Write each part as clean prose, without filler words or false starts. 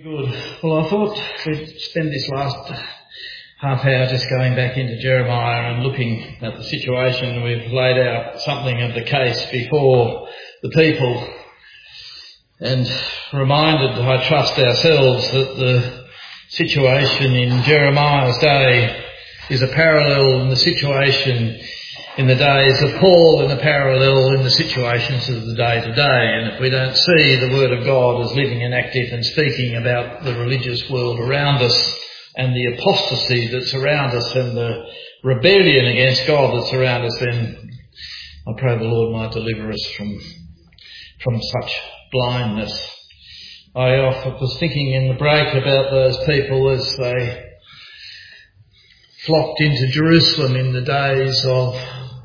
Good. Well, I thought we'd spend this last half hour just going back into Jeremiah and looking at the situation. We've laid out something of the case before the people and reminded, I trust, ourselves that the situation in Jeremiah's day is a parallel in the situation in the days of Paul and a parallel in the situations of the day to day. And if we don't see the Word of God as living and active and speaking about the religious world around us and the apostasy that's around us and the rebellion against God that's around us, then I pray the Lord might deliver us from such blindness. I was thinking in the break about those people as they flocked into Jerusalem in the days of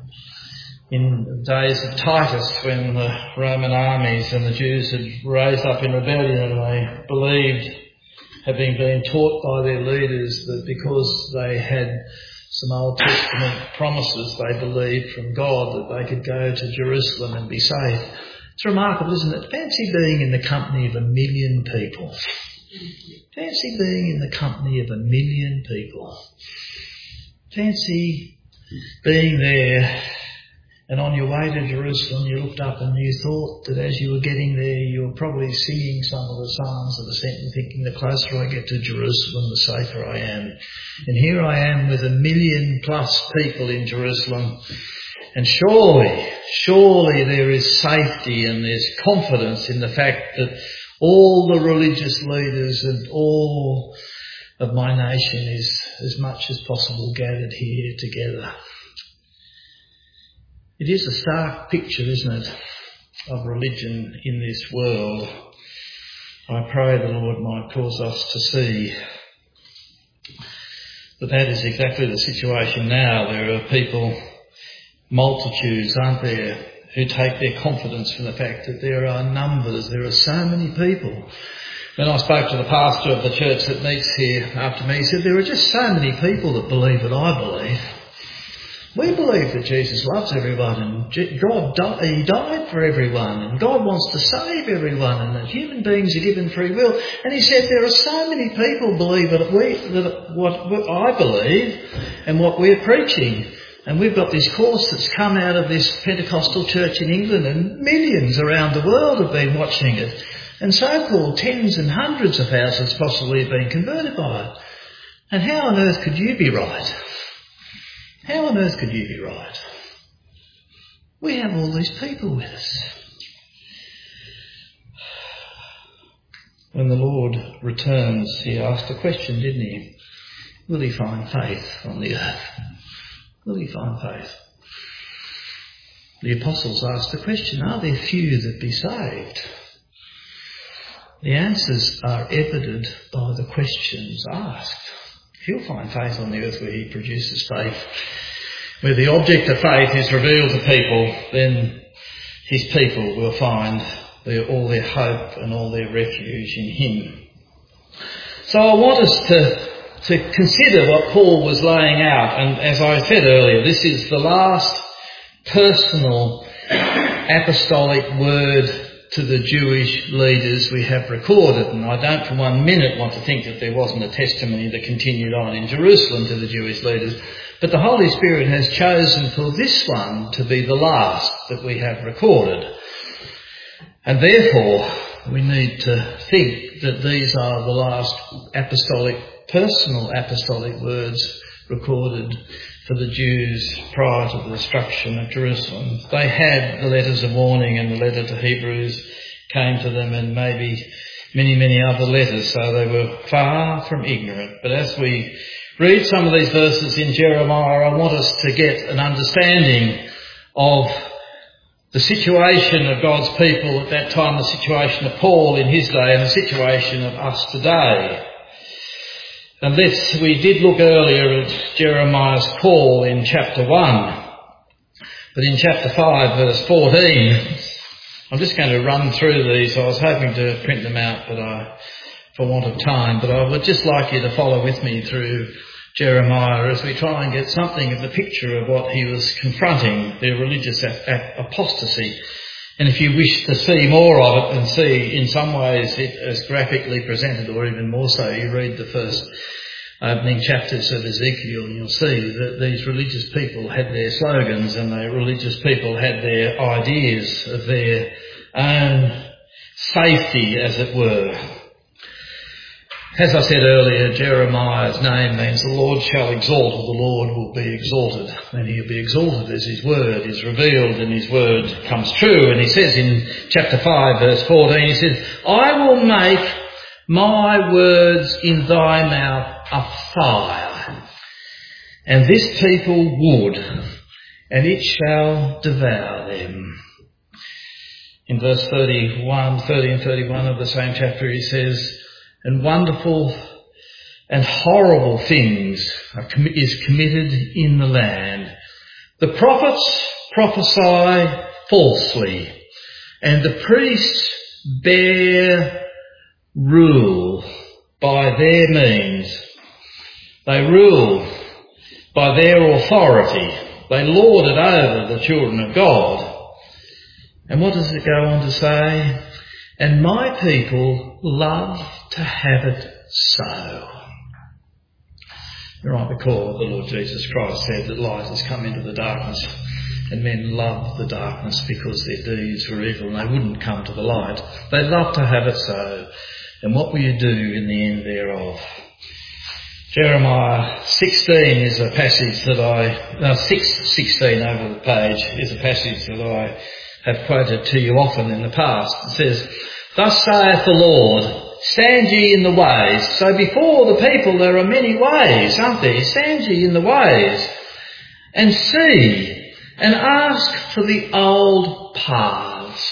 Titus, when the Roman armies and the Jews had raised up in rebellion, and they believed, having been taught by their leaders, that because they had some Old Testament promises, they believed from God that they could go to Jerusalem and be saved. It's remarkable, isn't it? Fancy being in the company of 1 million people. Fancy being in the company of 1 million people. Fancy being there, and on your way to Jerusalem you looked up and you thought that as you were getting there you were probably singing some of the Psalms of Ascent and thinking, the closer I get to Jerusalem the safer I am. And here I am with 1 million plus people in Jerusalem, and surely there is safety and there's confidence in the fact that all the religious leaders and all of my nation is as much as possible gathered here together. It is a stark picture, isn't it, of religion in this world. I pray the Lord might cause us to see that is exactly the situation now. There are people, multitudes, aren't there, who take their confidence from the fact that there are numbers, there are so many people. When I spoke to the pastor of the church that meets here after me, he said, there are just so many people that believe what I believe. We believe that Jesus loves everyone and He died for everyone and God wants to save everyone and that human beings are given free will. And he said there are so many people believe what I believe and what we're preaching. And we've got this course that's come out of this Pentecostal church in England, and millions around the world have been watching it. And so-called tens and hundreds of thousands possibly have been converted by it. And how on earth could you be right? How on earth could you be right? We have all these people with us. When the Lord returns, he asked a question, didn't he? Will he find faith on the earth? Will he find faith? The apostles asked the question, are there few that be saved? The answers are evident by the questions asked. If he'll find faith on the earth where he produces faith, where the object of faith is revealed to people, then his people will find all their hope and all their refuge in him. So I want us to consider what Paul was laying out. And as I said earlier, this is the last personal apostolic word to the Jewish leaders we have recorded. And I don't for 1 minute want to think that there wasn't a testimony that continued on in Jerusalem to the Jewish leaders. But the Holy Spirit has chosen for this one to be the last that we have recorded. And therefore, we need to think that these are the last personal apostolic words recorded for the Jews prior to the destruction of Jerusalem. They had the letters of warning, and the letter to Hebrews came to them, and maybe many, many other letters, so they were far from ignorant. But as we read some of these verses in Jeremiah, I want us to get an understanding of the situation of God's people at that time, the situation of Paul in his day, and the situation of us today. And we did look earlier at Jeremiah's call in chapter 1. But in chapter 5, verse 14, I'm just going to run through these. I was hoping to print them out, but for want of time. But I would just like you to follow with me through Jeremiah as we try and get something of the picture of what he was confronting, their religious apostasy And if you wish to see more of it and see in some ways it as graphically presented, or even more so, you read the first opening chapters of Ezekiel and you'll see that these religious people had their slogans and the religious people had their ideas of their own safety, as it were. As I said earlier, Jeremiah's name means the Lord shall exalt, or the Lord will be exalted. And he'll be exalted as his word is revealed and his word comes true. And he says in chapter 5 verse 14, he says, I will make my words in thy mouth a fire, and this people wood, and it shall devour them. In verse 30 and 31 of the same chapter he says, and wonderful and horrible things is committed in the land. The prophets prophesy falsely, and the priests bear rule by their means. They rule by their authority. They lord it over the children of God. And what does it go on to say? And my people love to have it so. You might recall the Lord Jesus Christ said that light has come into the darkness, and men loved the darkness because their deeds were evil and they wouldn't come to the light. They love to have it so. And what will you do in the end thereof? Jeremiah 16 is a passage that 6:16 over the page is a passage that I have quoted to you often in the past. It says, thus saith the Lord, stand ye in the ways. So before the people there are many ways, aren't there? Stand ye in the ways and see and ask for the old paths.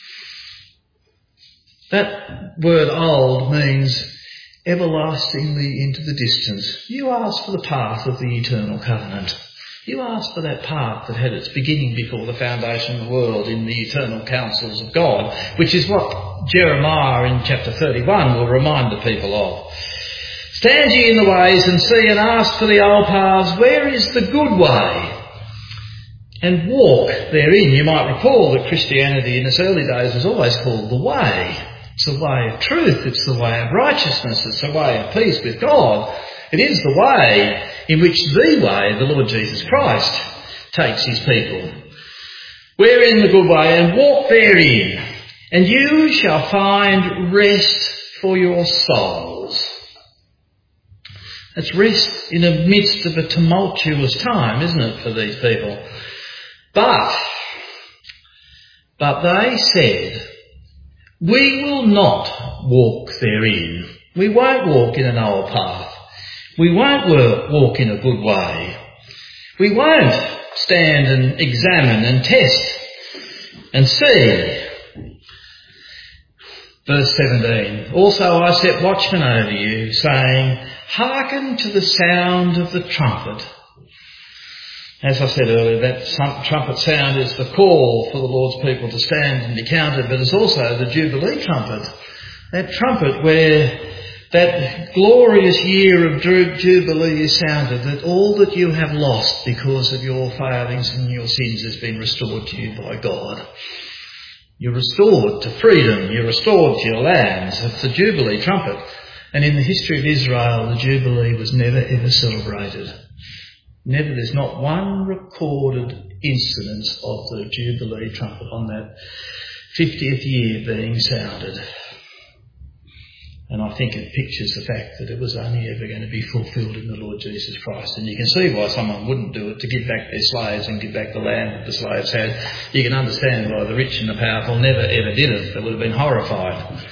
That word old means everlastingly into the distance. You ask for the path of the eternal covenant. You ask for that path that had its beginning before the foundation of the world in the eternal counsels of God, which is what Jeremiah in chapter 31 will remind the people of. Stand ye in the ways and see and ask for the old paths, where is the good way? And walk therein. You might recall that Christianity in its early days was always called the way. It's the way of truth. It's the way of righteousness. It's the way of peace with God. It is the way in which the Lord Jesus Christ, takes his people. Wherein the good way, and walk therein, and you shall find rest for your souls. That's rest in the midst of a tumultuous time, isn't it, for these people? But they said, we will not walk therein. We won't walk in an old path. We won't walk in a good way. We won't stand and examine and test and see. Verse 17, also I set watchmen over you, saying, hearken to the sound of the trumpet. As I said earlier, that trumpet sound is the call for the Lord's people to stand and be counted, but it's also the Jubilee trumpet. That trumpet where that glorious year of Jubilee is sounded, that all that you have lost because of your failings and your sins has been restored to you by God. You're restored to freedom. You're restored to your lands. It's the Jubilee trumpet. And in the history of Israel, the Jubilee was never ever celebrated. Never, there's not one recorded incidence of the Jubilee trumpet on that 50th year being sounded. And I think it pictures the fact that it was only ever going to be fulfilled in the Lord Jesus Christ. And you can see why someone wouldn't do it to give back their slaves and give back the land that the slaves had. You can understand why the rich and the powerful never ever did it. They would have been horrified.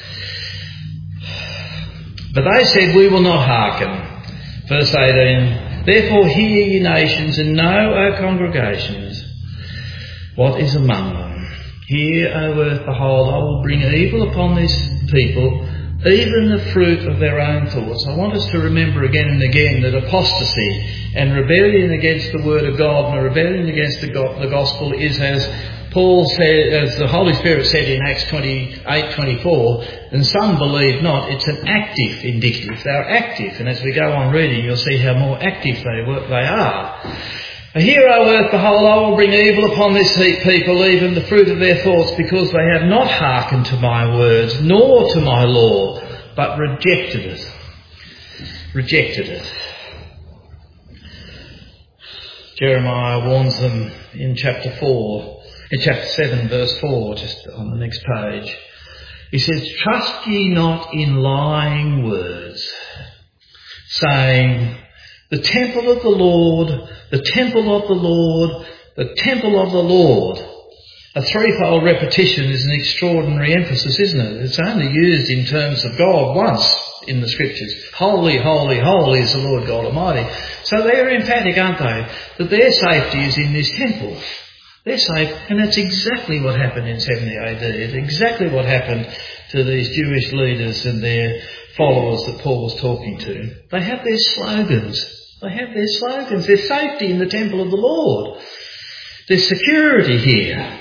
But they said, we will not hearken. Verse 18, therefore hear ye nations, and know, O congregations, what is among them. Hear, O earth, behold, I will bring evil upon this people, even the fruit of their own thoughts. I want us to remember again and again that apostasy and rebellion against the word of God and rebellion against the gospel is, as Paul said, as the Holy Spirit said in Acts 28:24, and some believe not, it's an active indicative. They're active, and as we go on reading, you'll see how more active they are. Hear, O earth, behold, I will bring evil upon this people, even the fruit of their thoughts, because they have not hearkened to my words, nor to my law, but rejected it. Rejected it. Jeremiah warns them in chapter 7, verse 4, just on the next page. He says, trust ye not in lying words, saying, the temple of the Lord, the temple of the Lord, the temple of the Lord. A threefold repetition is an extraordinary emphasis, isn't it? It's only used in terms of God once in the scriptures. Holy, holy, holy is the Lord God Almighty. So they're emphatic, aren't they? That their safety is in this temple. They're safe, and that's exactly what happened in 70 AD. It's exactly what happened to these Jewish leaders and their followers that Paul was talking to. They have their slogans. There's safety in the temple of the Lord. There's security here.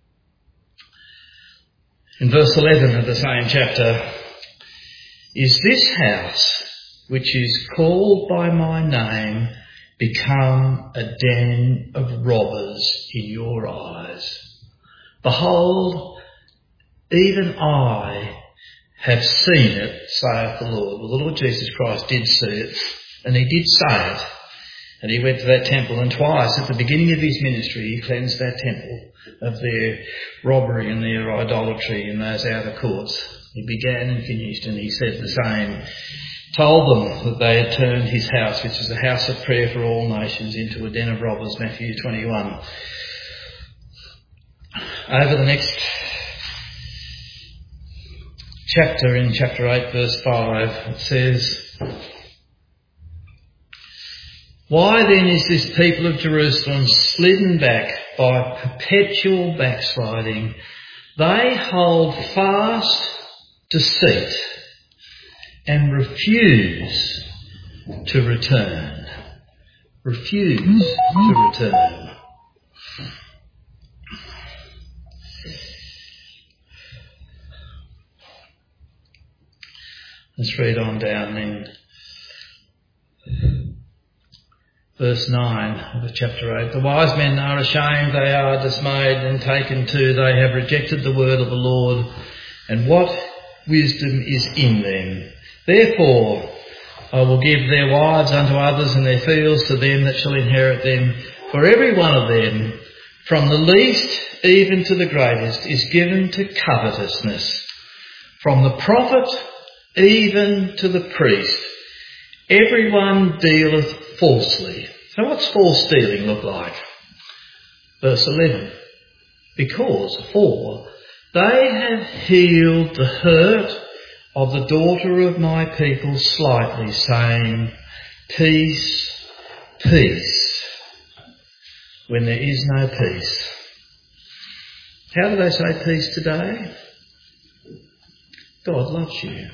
In verse 11 of the same chapter, is this house, which is called by my name, become a den of robbers in your eyes? Behold, even I have seen it, saith the Lord. Well, the Lord Jesus Christ did see it, and he did say it. And he went to that temple, and twice at the beginning of his ministry he cleansed that temple of their robbery and their idolatry in those outer courts. He began and finished, and he said the same. Told them that they had turned his house, which is a house of prayer for all nations, into a den of robbers, Matthew 21. Over the next chapter, in chapter 8, verse 5, it says, why then is this people of Jerusalem slidden back by perpetual backsliding? They hold fast deceit and refuse to return. Refuse to return. Let's read on down in verse 9 of chapter 8. The wise men are ashamed, they are dismayed and taken to. They have rejected the word of the Lord, and what wisdom is in them? Therefore I will give their wives unto others, and their fields to them that shall inherit them. For every one of them, from the least even to the greatest, is given to covetousness. From the prophet even to the priest, everyone dealeth falsely. So what's false dealing look like? Verse 11. For they have healed the hurt of the daughter of my people slightly, saying, peace, peace, when there is no peace. How do they say peace today? God loves you.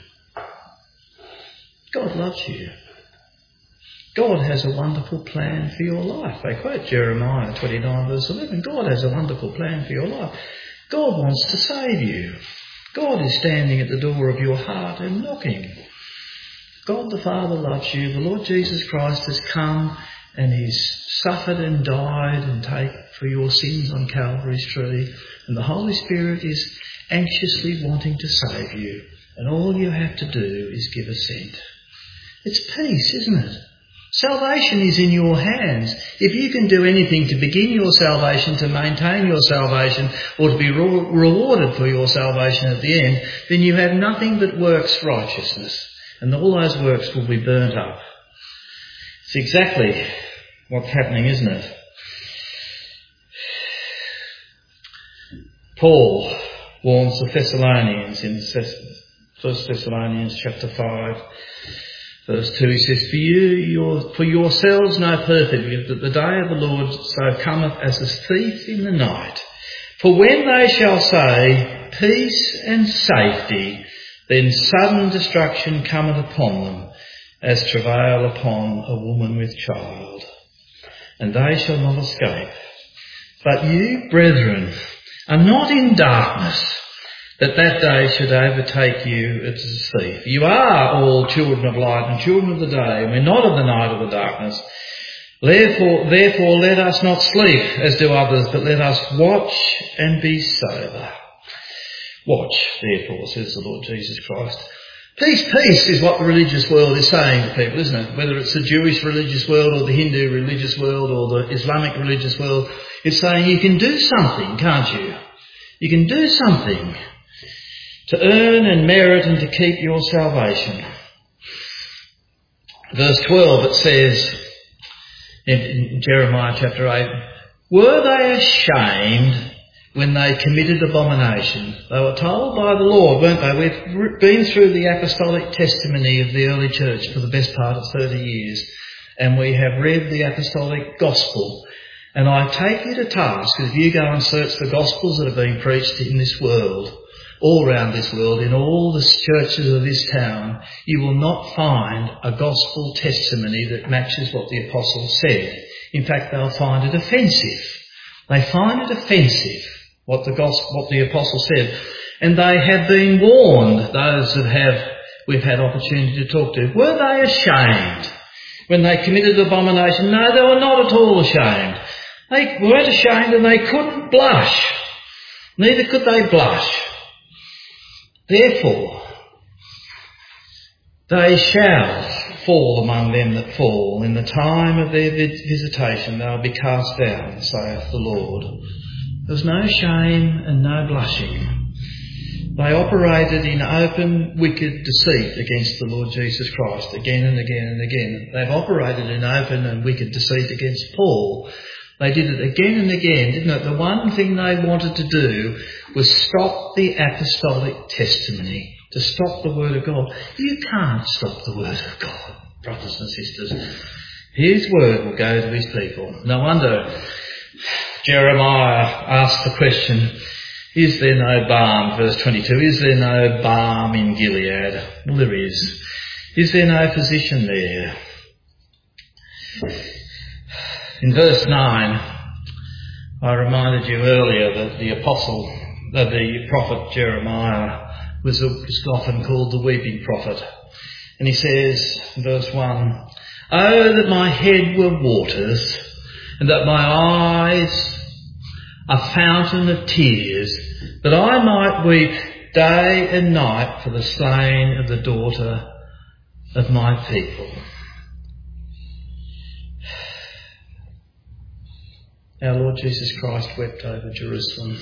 God loves you. God has a wonderful plan for your life. They quote Jeremiah 29 verse 11. God has a wonderful plan for your life. God wants to save you. God is standing at the door of your heart and knocking. God the Father loves you. The Lord Jesus Christ has come and he's suffered and died and taken for your sins on Calvary's tree. And the Holy Spirit is anxiously wanting to save you. And all you have to do is give assent. It's peace, isn't it? Salvation is in your hands. If you can do anything to begin your salvation, to maintain your salvation, or to be rewarded for your salvation at the end, then you have nothing but works righteousness. And all those works will be burnt up. It's exactly what's happening, isn't it? Paul warns the Thessalonians in 1 Thessalonians chapter 5. Verse 2, he says, For yourselves know perfectly that the day of the Lord so cometh as a thief in the night. For when they shall say, peace and safety, then sudden destruction cometh upon them, as travail upon a woman with child. And they shall not escape. But you, brethren, are not in darkness, that day should overtake you as a thief. You are all children of light and children of the day, and we're not of the night or the darkness. Therefore let us not sleep as do others, but let us watch and be sober. Watch, therefore, says the Lord Jesus Christ. Peace, peace is what the religious world is saying to people, isn't it? Whether it's the Jewish religious world or the Hindu religious world or the Islamic religious world, it's saying you can do something, can't you? You can do something to earn and merit and to keep your salvation. Verse 12, it says in Jeremiah chapter 8, were they ashamed when they committed abomination? They were told by the Lord, weren't they? We've been through the apostolic testimony of the early church for the best part of 30 years, and we have read the apostolic gospel. And I take you to task, if you go and search the gospels that are being preached in this world, all around this world, in all the churches of this town, you will not find a gospel testimony that matches what the apostles said. In fact, they'll find it offensive. They find it offensive, what the apostle said. And they have been warned, those that we've had opportunity to talk to. Were they ashamed when they committed abomination? No, they were not at all ashamed. They weren't ashamed and they couldn't blush. Neither could they blush. Therefore, they shall fall among them that fall. In the time of their visitation they will be cast down, saith the Lord. There was no shame and no blushing. They operated in open, wicked deceit against the Lord Jesus Christ again and again and again. They've operated in open and wicked deceit against Paul. They did it again and again, didn't it? The one thing they wanted to do was stop the apostolic testimony, to stop the word of God. You can't stop the word of God, brothers and sisters. His word will go to his people. No wonder Jeremiah asked the question, is there no balm, verse 22, is there no balm in Gilead? Well, there is. Is there no physician there? In verse 9, I reminded you earlier that the prophet Jeremiah was often called the weeping prophet. And he says, in verse 1, oh, that my head were waters, and that my eyes a fountain of tears, that I might weep day and night for the slain of the daughter of my people. Our Lord Jesus Christ wept over Jerusalem.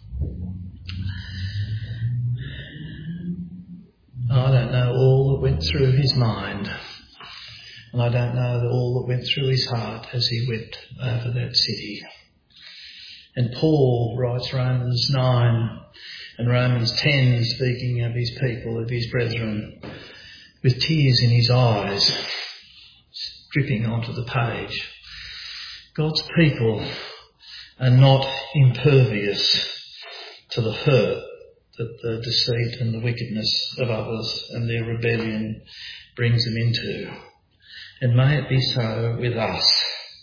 I don't know all that went through his mind, and I don't know all that went through his heart as he wept over that city. And Paul writes Romans 9 and Romans 10, speaking of his people, of his brethren, with tears in his eyes, dripping onto the page. God's people are not impervious to the hurt that the deceit and the wickedness of others and their rebellion brings them into. And may it be so with us.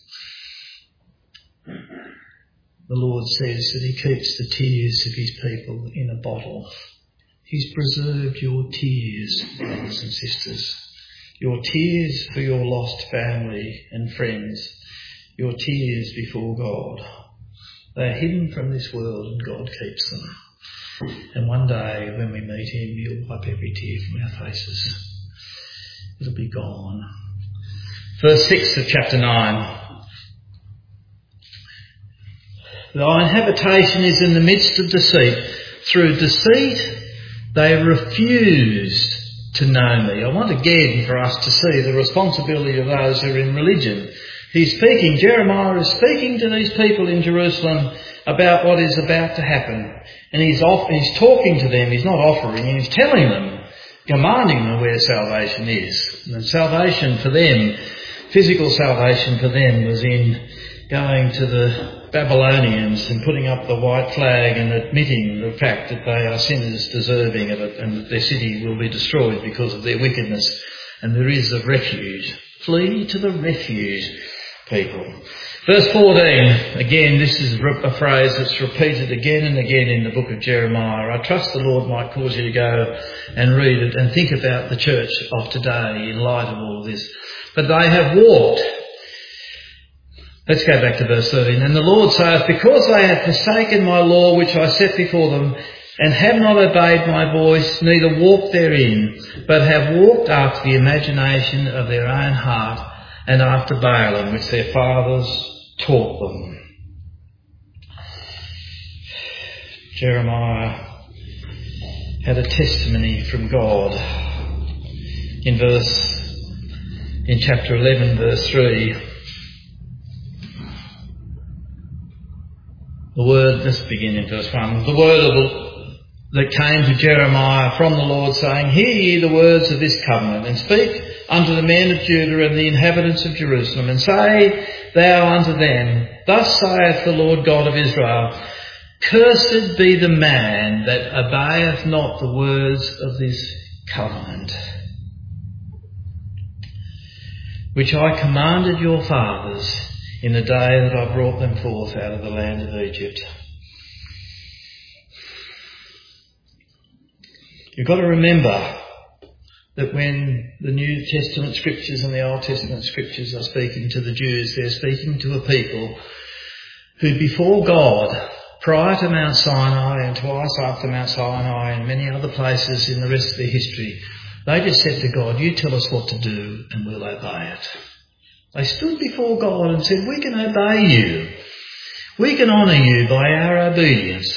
The Lord says that he keeps the tears of his people in a bottle. He's preserved your tears, brothers and sisters. Your tears for your lost family and friends. Your tears before God. They are hidden from this world and God keeps them. And one day when we meet him, he'll wipe every tear from our faces. It'll be gone. Verse 6 of chapter 9. Thine habitation is in the midst of deceit. Through deceit they refused to know me. I want again for us to see the responsibility of those who are in religion. Jeremiah is speaking to these people in Jerusalem about what is about to happen. And he's talking to them, he's not offering, he's telling them, commanding them where salvation is. And salvation for them, physical salvation for them, was in going to the Babylonians and putting up the white flag and admitting the fact that they are sinners deserving of it and that their city will be destroyed because of their wickedness. And there is a refuge. Flee to the refuge, people. Verse 14, again, this is a phrase that's repeated again and again in the book of Jeremiah. I trust the Lord might cause you to go and read it and think about the church of today in light of all this. But they have walked Let's go back to verse 13. And the Lord saith, because they have forsaken my law which I set before them, and have not obeyed my voice, neither walked therein, but have walked after the imagination of their own heart, and after Baalim, which their fathers taught them. Jeremiah had a testimony from God. In chapter 11, verse 3, let's begin in verse 1. The word that came to Jeremiah from the Lord, saying, hear ye the words of this covenant, and speak unto the men of Judah and the inhabitants of Jerusalem, and say thou unto them, thus saith the Lord God of Israel, cursed be the man that obeyeth not the words of this covenant, which I commanded your fathers in the day that I brought them forth out of the land of Egypt. You've got to remember that when the New Testament scriptures and the Old Testament scriptures are speaking to the Jews, they're speaking to a people who before God, prior to Mount Sinai and twice after Mount Sinai and many other places in the rest of their history, they just said to God, you tell us what to do and we'll obey it. They stood before God and said, we can obey you. We can honour you by our obedience.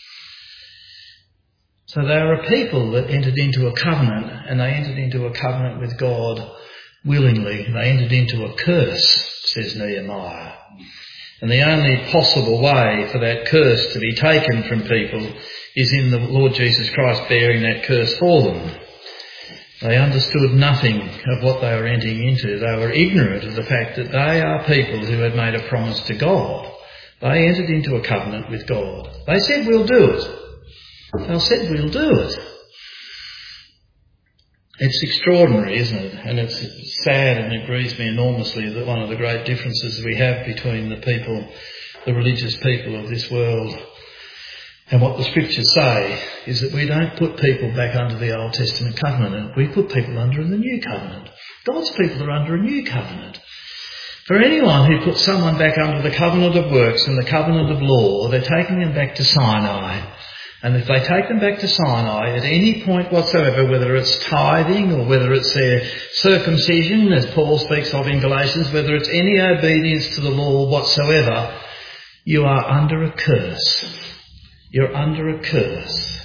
So they are a people that entered into a covenant, and they entered into a covenant with God willingly. They entered into a curse, says Nehemiah. And the only possible way for that curse to be taken from people is in the Lord Jesus Christ bearing that curse for them. They understood nothing of what they were entering into. They were ignorant of the fact that they are people who had made a promise to God. They entered into a covenant with God. They said, we'll do it. They said, we'll do it. It's extraordinary, isn't it? And it's sad, and it grieves me enormously that one of the great differences we have between the people, the religious people of this world, and what the scriptures say is that we don't put people back under the Old Testament covenant. We put people under the new covenant. God's people are under a new covenant. For anyone who puts someone back under the covenant of works and the covenant of law, they're taking them back to Sinai. And if they take them back to Sinai at any point whatsoever, whether it's tithing or whether it's their circumcision, as Paul speaks of in Galatians, whether it's any obedience to the law whatsoever, you are under a curse. You're under a curse.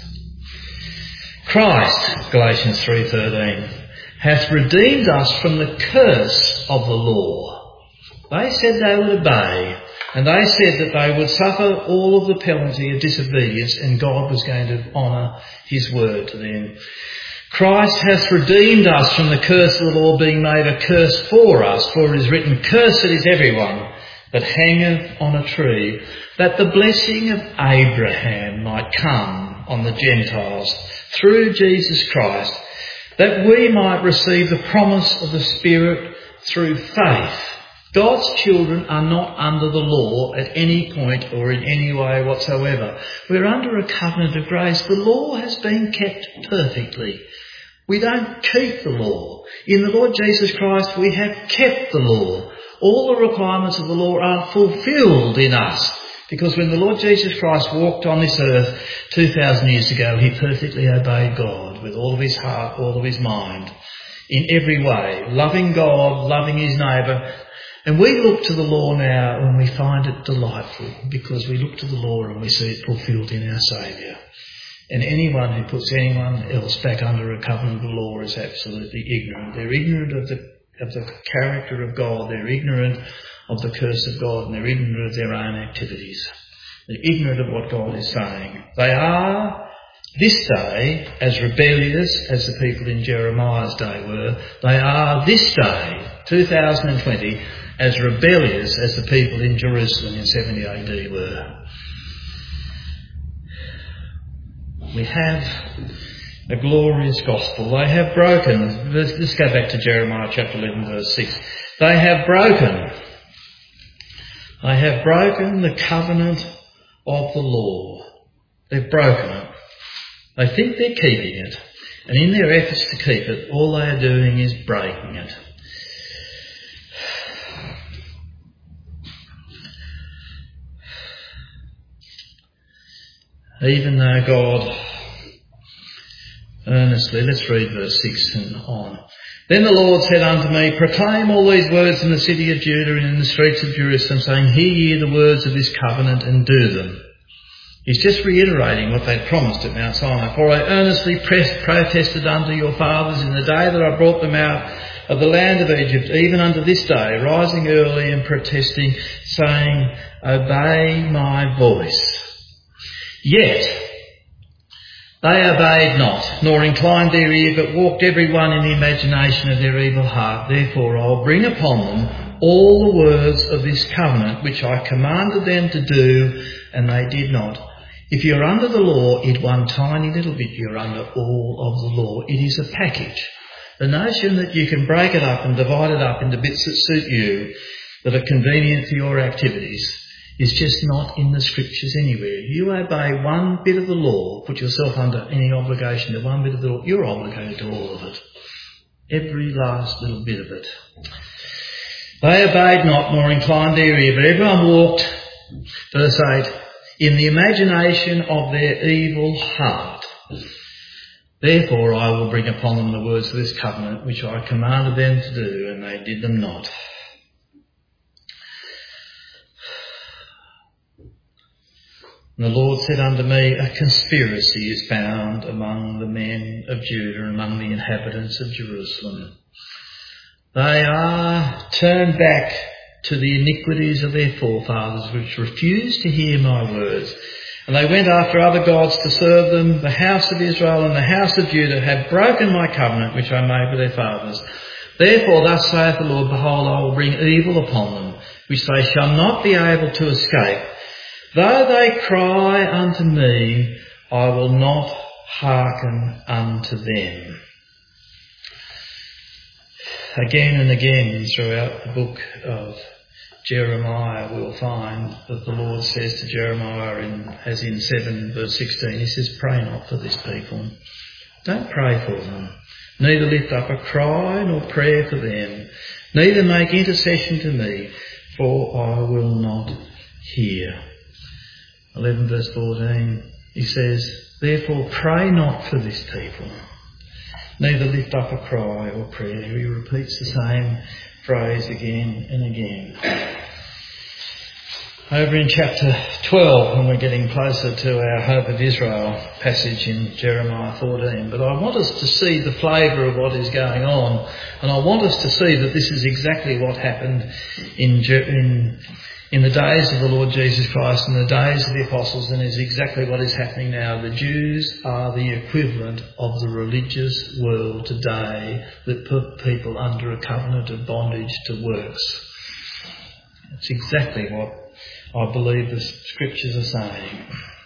Christ, Galatians 3:13, hath redeemed us from the curse of the law. They said they would obey, and they said that they would suffer all of the penalty of disobedience, and God was going to honour his word to them. Christ hath redeemed us from the curse of the law, being made a curse for us, for it is written, cursed is everyone that hangeth on a tree, that the blessing of Abraham might come on the Gentiles through Jesus Christ, that we might receive the promise of the Spirit through faith. God's children are not under the law at any point or in any way whatsoever. We're under a covenant of grace. The law has been kept perfectly. We don't keep the law. In the Lord Jesus Christ, we have kept the law. All the requirements of the law are fulfilled in us, because when the Lord Jesus Christ walked on this earth 2,000 years ago, he perfectly obeyed God with all of his heart, all of his mind, in every way, loving God, loving his neighbour. And we look to the law now and we find it delightful, because we look to the law and we see it fulfilled in our Saviour. And anyone who puts anyone else back under a covenant of the law is absolutely ignorant. They're ignorant of the character of God. They're ignorant of the curse of God, and they're ignorant of their own activities. They're ignorant of what God is saying. They are this day as rebellious as the people in Jeremiah's day were. They are this day, 2020, as rebellious as the people in Jerusalem in 70 AD were. We have a glorious gospel. They have broken. Let's go back to Jeremiah chapter 11 verse 6. They have broken the covenant of the law. They've broken it. They think they're keeping it. And in their efforts to keep it, all they are doing is breaking it. even though God earnestly, let's read verse 6 and on. Then the Lord said unto me, proclaim all these words in the city of Judah and in the streets of Jerusalem, saying, hear ye the words of this covenant and do them. He's just reiterating what they'd promised at Mount Sinai. For I earnestly protested unto your fathers in the day that I brought them out of the land of Egypt, even unto this day, rising early and protesting, saying, obey my voice. Yet they obeyed not, nor inclined their ear, but walked every one in the imagination of their evil heart. Therefore I'll bring upon them all the words of this covenant, which I commanded them to do, and they did not. If you're under the law in one tiny little bit, you're under all of the law. It is a package. The notion that you can break it up and divide it up into bits that suit you, that are convenient for your activities, is just not in the scriptures anywhere. You obey one bit of the law, put yourself under any obligation to one bit of the law, you're obligated to all of it. Every last little bit of it. They obeyed not, nor inclined their ear, but everyone walked, verse 8, in the imagination of their evil heart. Therefore I will bring upon them the words of this covenant, which I commanded them to do, and they did them not. And the Lord said unto me, a conspiracy is found among the men of Judah and among the inhabitants of Jerusalem. They are turned back to the iniquities of their forefathers, which refused to hear my words. And they went after other gods to serve them. The house of Israel and the house of Judah have broken my covenant, which I made with their fathers. Therefore thus saith the Lord, behold, I will bring evil upon them, which they shall not be able to escape. Though they cry unto me, I will not hearken unto them. Again and again throughout the book of Jeremiah we'll find that the Lord says to Jeremiah, as in 7 verse 16, he says, pray not for this people. Don't pray for them. Neither lift up a cry nor prayer for them. Neither make intercession to me, for I will not hear. 11 verse 14, he says, therefore pray not for this people. Neither lift up a cry or prayer. He repeats the same phrase again and again. Over in chapter 12, when we're getting closer to our Hope of Israel passage in Jeremiah 14, but I want us to see the flavour of what is going on, and I want us to see that this is exactly what happened in the days of the Lord Jesus Christ and the days of the apostles, and is exactly what is happening now. The Jews are the equivalent of the religious world today that put people under a covenant of bondage to works. That's exactly what I believe the scriptures are saying.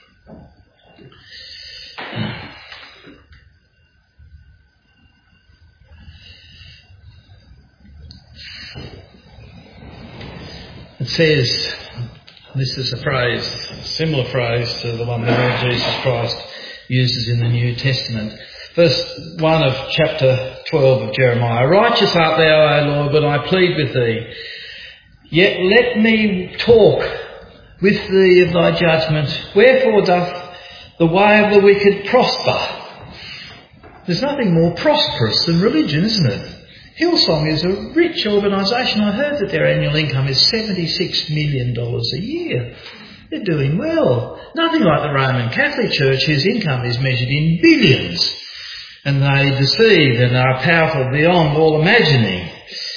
It says, this is a phrase, a similar phrase to the one the Lord Jesus Christ uses in the New Testament. Verse 1 of chapter 12 of Jeremiah. Righteous art thou, O Lord, but I plead with thee. Yet let me talk with thee of thy judgment. Wherefore doth the way of the wicked prosper? There's nothing more prosperous than religion, isn't it? Hillsong is a rich organisation. I heard that their annual income is $76 million a year. They're doing well. Nothing like the Roman Catholic Church, whose income is measured in billions. And they deceive and are powerful beyond all imagining.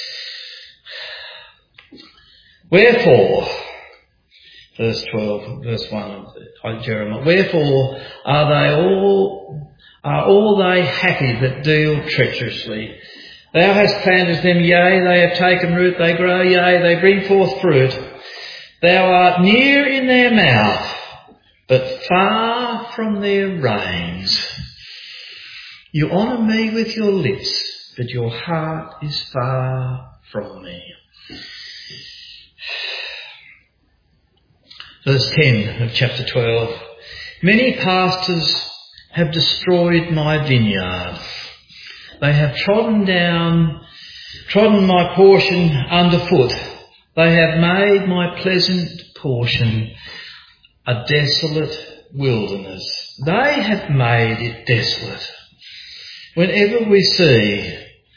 Wherefore, verse 12, verse 1 of Jeremiah, wherefore are all they happy that deal treacherously? Thou hast planted them, yea, they have taken root, they grow, yea, they bring forth fruit. Thou art near in their mouth, but far from their reins. You honour me with your lips, but your heart is far from me. Verse 10 of chapter 12. Many pastors have destroyed my vineyard. They have trodden my portion underfoot. They have made my pleasant portion a desolate wilderness. They have made it desolate. Whenever we see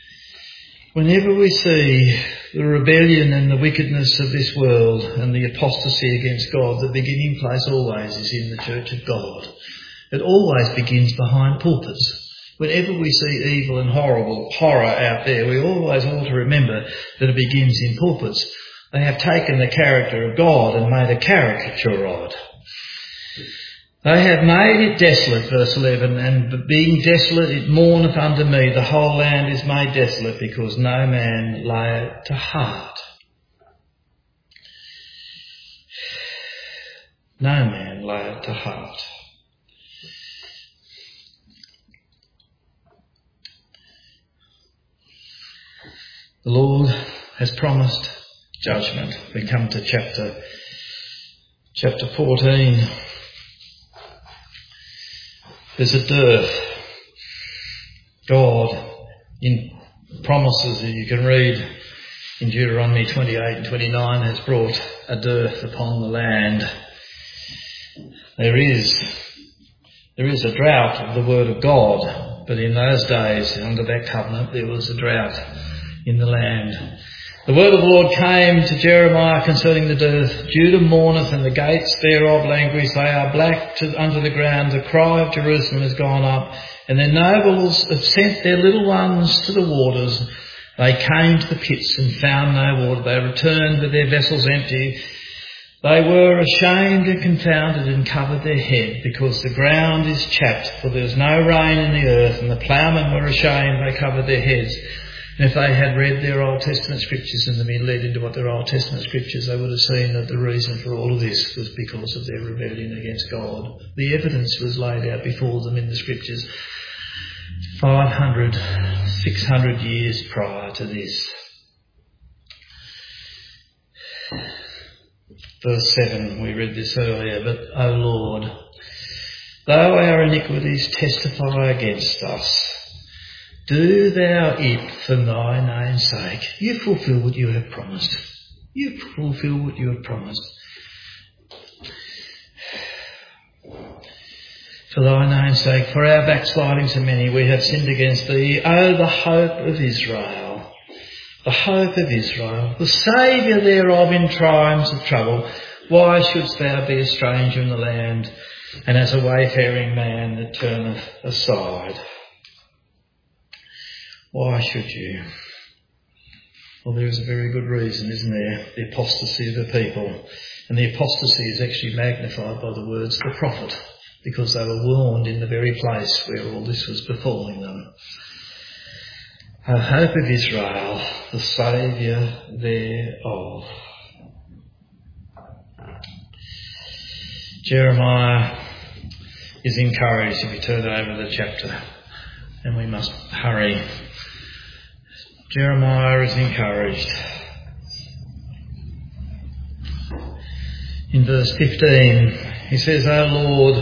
the rebellion and the wickedness of this world and the apostasy against God, the beginning place always is in the Church of God. It always begins behind pulpits. Whenever we see evil and horror out there, we always ought to remember that it begins in pulpits. They have taken the character of God and made a caricature of it. They have made it desolate, verse 11, and being desolate it mourneth unto me. The whole land is made desolate because no man lay it to heart. No man lay it to heart. The Lord has promised judgment. We come to chapter 14. There's a dearth. God, in promises that you can read in Deuteronomy 28 and 29, has brought a dearth upon the land. There is a drought of the word of God, but in those days, under that covenant, there was a drought in the land. The word of the Lord came to Jeremiah concerning the dearth. Judah mourneth, and the gates thereof languish. They are black under the ground. The cry of Jerusalem has gone up, and their nobles have sent their little ones to the waters. They came to the pits and found no water. They returned with their vessels empty. They were ashamed and confounded and covered their head, because the ground is chapped, for there is no rain in the earth. And the ploughmen were ashamed, they covered their heads. And if they had read their Old Testament scriptures and been led into what their Old Testament scriptures, they would have seen that the reason for all of this was because of their rebellion against God. The evidence was laid out before them in the scriptures 500, 600 years prior to this. Verse 7, we read this earlier, but, O Lord, though our iniquities testify against us, do thou it for thy name's sake. You fulfil what you have promised. You fulfil what you have promised. For thy name's sake, for our backslidings are many, we have sinned against thee. O the hope of Israel, the hope of Israel, the Saviour thereof in times of trouble. Why shouldst thou be a stranger in the land, and as a wayfaring man that turneth aside? Why should you? Well, there is a very good reason, isn't there? The apostasy of the people. And the apostasy is actually magnified by the words of the prophet, because they were warned in the very place where all this was befalling them. O hope of Israel, the Saviour thereof. Jeremiah is encouraged, if you turn over the chapter, and we must hurry. Jeremiah is encouraged. In verse 15, he says, O Lord,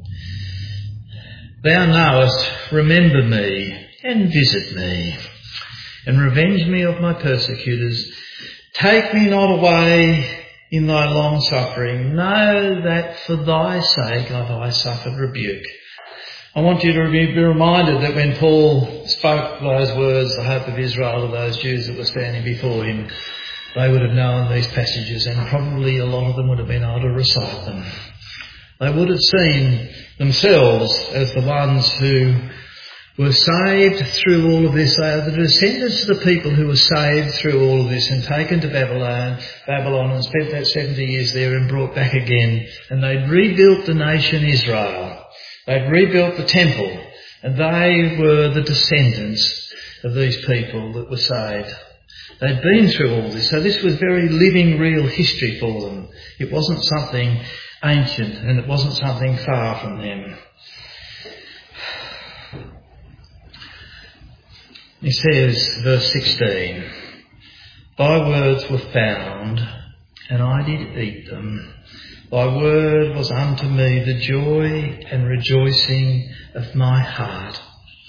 thou knowest, remember me, and visit me, and revenge me of my persecutors. Take me not away in thy long suffering. Know that for thy sake have I suffered rebuke. I want you to be reminded that when Paul spoke those words, the hope of Israel, to those Jews that were standing before him, they would have known these passages, and probably a lot of them would have been able to recite them. They would have seen themselves as the ones who were saved through all of this. They are the descendants of the people who were saved through all of this and taken to Babylon and spent that 70 years there and brought back again. And they'd rebuilt the nation Israel. They'd rebuilt the temple, and they were the descendants of these people that were saved. They'd been through all this, so this was very living, real history for them. It wasn't something ancient, and it wasn't something far from them. He says, verse 16, Thy words were found, and I did eat them. Thy word was unto me the joy and rejoicing of my heart.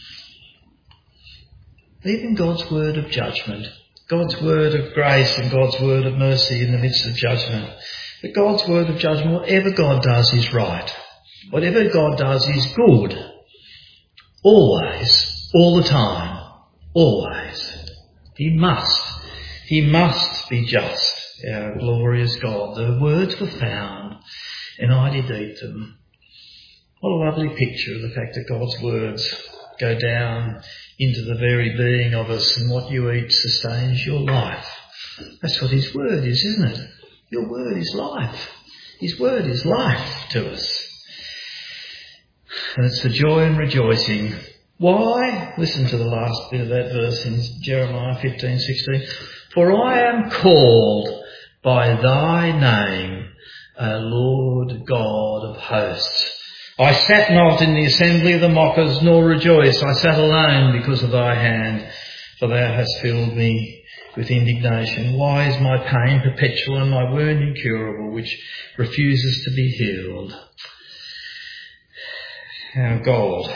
Even God's word of judgment, God's word of grace and God's word of mercy in the midst of judgment. But God's word of judgment, whatever God does is right. Whatever God does is good. Always. All the time. Always. He must be just, our glorious God. The words were found and I did eat them. What a lovely picture of the fact that God's words go down into the very being of us, and what you eat sustains your life. That's what his word is, isn't it? Your word is life. His word is life to us. And it's for joy and rejoicing. Why? Listen to the last bit of that verse in Jeremiah 15:16. For I am called by thy name, O Lord God of hosts. I sat not in the assembly of the mockers, nor rejoiced. I sat alone because of thy hand, for thou hast filled me with indignation. Why is my pain perpetual and my wound incurable, which refuses to be healed? Our God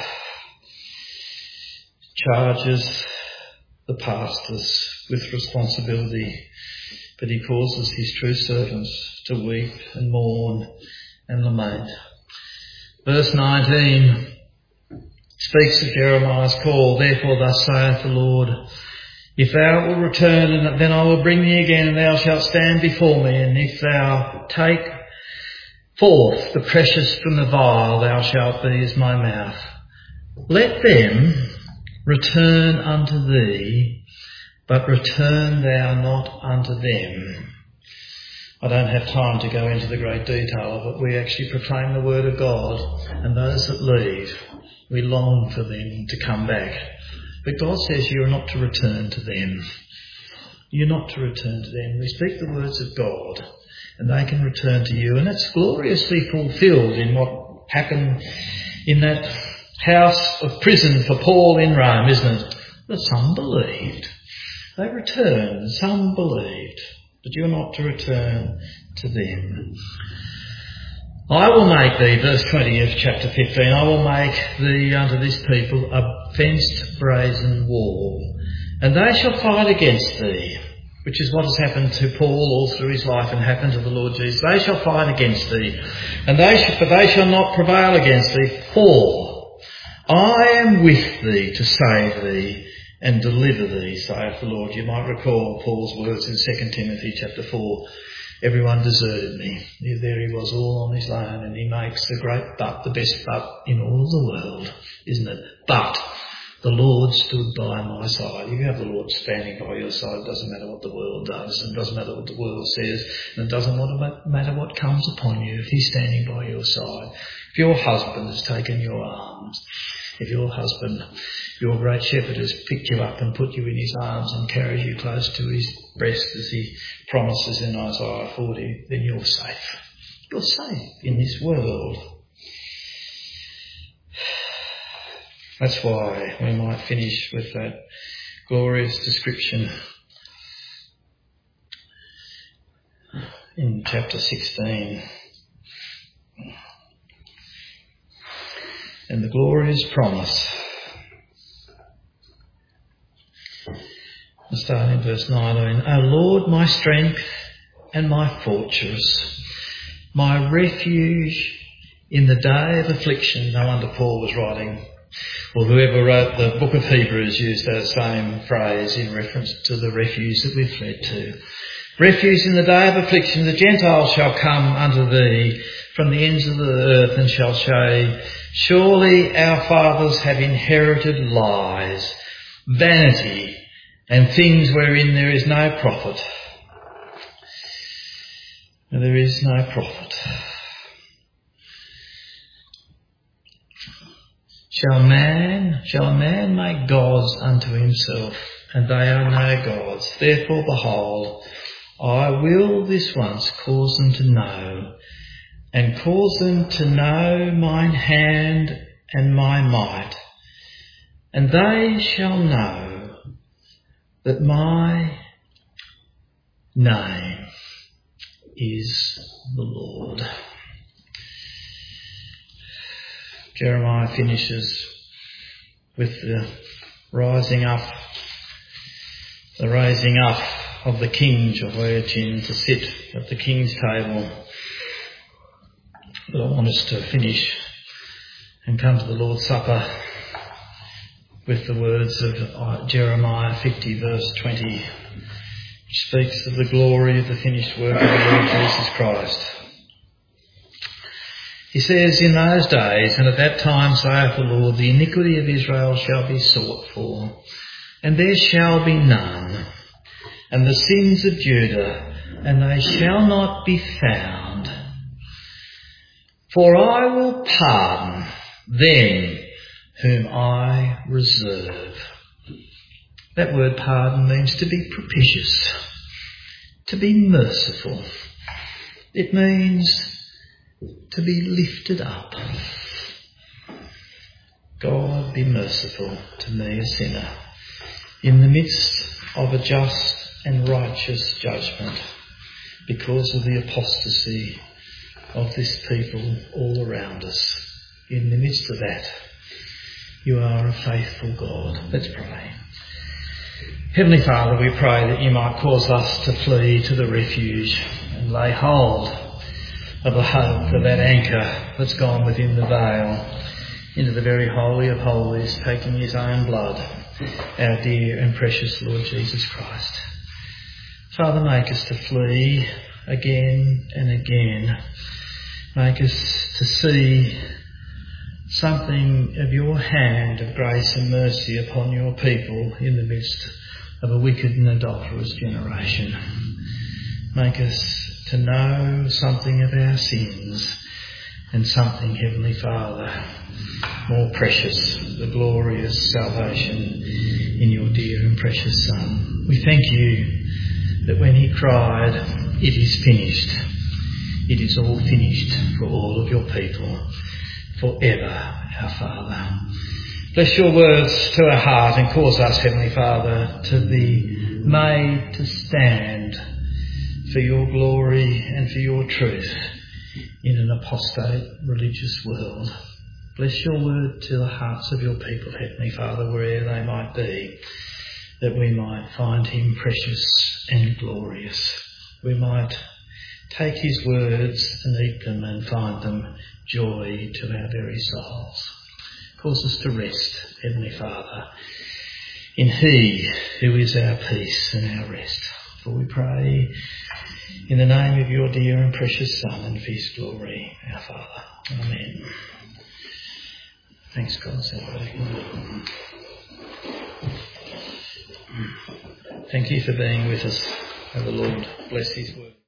charges the pastors with responsibility, but he causes his true servants to weep and mourn and lament. Verse 19 speaks of Jeremiah's call. Therefore thus saith the Lord, if thou wilt return, then I will bring thee again, and thou shalt stand before me. And if thou take forth the precious from the vile, thou shalt be as my mouth. Let them return unto thee, but return thou not unto them. I don't have time to go into the great detail of it. We actually proclaim the word of God, and those that leave, we long for them to come back. But God says you are not to return to them. You're not to return to them. We speak the words of God, and they can return to you. And it's gloriously fulfilled in what happened in that house of prison for Paul in Rome, isn't it? But some believed. They returned, some believed. But you're not to return to them. I will make thee, verse 20 of chapter 15, I will make thee unto this people a fenced brazen wall, and they shall fight against thee, which is what has happened to Paul all through his life and happened to the Lord Jesus. They shall fight against thee, but they shall not prevail against thee, for I am with thee to save thee and deliver thee, saith the Lord. You might recall Paul's words in 2 Timothy chapter 4. Everyone deserted me. There he was all on his own, and he makes the great but, the best but in all the world, isn't it? But the Lord stood by my side. If you have the Lord standing by your side, it doesn't matter what the world does, and it doesn't matter what the world says, and it doesn't matter what comes upon you if he's standing by your side. If your husband has taken your arms, if your husband, your great shepherd, has picked you up and put you in his arms and carries you close to his breast as he promises in Isaiah 40, then you're safe. You're safe in this world. That's why we might finish with that glorious description in chapter 16. And the glorious promise. I'll start in verse 19. O Lord, my strength and my fortress, my refuge in the day of affliction. No wonder Paul was writing, or whoever wrote the book of Hebrews used that same phrase in reference to the refuge that we've fled to. Refuge in the day of affliction, the Gentiles shall come unto thee from the ends of the earth and shall say, surely our fathers have inherited lies, vanity, and things wherein there is no profit. There is no profit. Shall a man make gods unto himself, and they are no gods. Therefore, behold, I will this once cause them to know, and cause them to know mine hand and my might, and they shall know that my name is the Lord. Jeremiah finishes with the raising up of the king Jehoiachin to sit at the king's table. But I want us to finish and come to the Lord's Supper with the words of Jeremiah 50 verse 20, which speaks of the glory of the finished work of the Lord Jesus Christ. He says, "In those days and at that time, saith the Lord, the iniquity of Israel shall be sought for, and there shall be none, and the sins of Judah, and they shall not be found. For I will pardon them whom I reserve." That word pardon means to be propitious, to be merciful. It means to be lifted up. God, be merciful to me, a sinner, in the midst of a just and righteous judgment because of the apostasy of this people all around us. In the midst of that, you are a faithful God. Let's pray. Heavenly Father, we pray that you might cause us to flee to the refuge and lay hold of the hope of that anchor that's gone within the veil into the very holy of holies, taking his own blood, our dear and precious Lord Jesus Christ. Father, make us to flee again and again. Make us to see something of your hand of grace and mercy upon your people in the midst of a wicked and adulterous generation. Make us to know something of our sins and something, Heavenly Father, more precious, the glorious salvation in your dear and precious Son. We thank you that when he cried, "It is finished," it is all finished for all of your people, forever, our Father. Bless your words to our heart and cause us, Heavenly Father, to be made to stand for your glory and for your truth in an apostate religious world. Bless your word to the hearts of your people, Heavenly Father, wherever they might be, that we might find him precious and glorious. We might take his words and eat them and find them joy to our very souls. Cause us to rest, Heavenly Father, in he who is our peace and our rest. For we pray in the name of your dear and precious Son and for his glory, our Father. Amen. Thanks, God. Thank you for being with us. May the Lord bless his word.